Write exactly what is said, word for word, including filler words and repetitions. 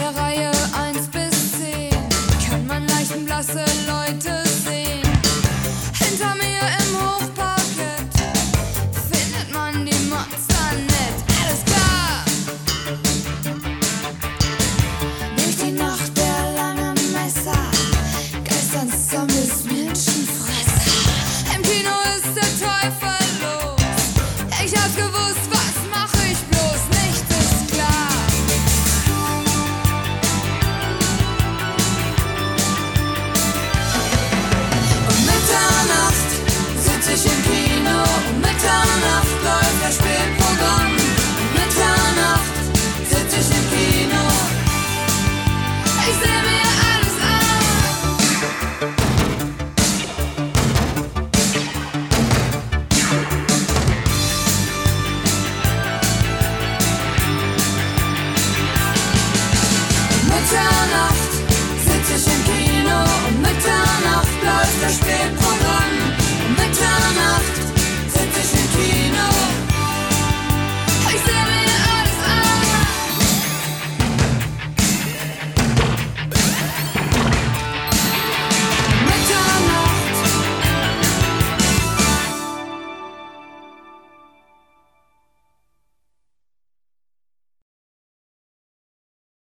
der Reihe eins bis zehn kann man leichenblasse Leute sehen. Hinter mir im Hochparkett findet man die Monster nett. Alles klar! Durch die Nacht der langen Messer geistern Zombies, Menschenfresser. Im Kino ist der Teufel los. Ich hab's gewusst, was mach ich bloß? Nichts ist klar. Um Mitternacht sitz ich im Kino. Um Mitternacht läuft das Spielprogramm. Um Mitternacht sitz ich im Kino. Ich seh mir alles an. Um Mitternacht sitz ich im Kino. Um Mitternacht läuft das Spielprogramm.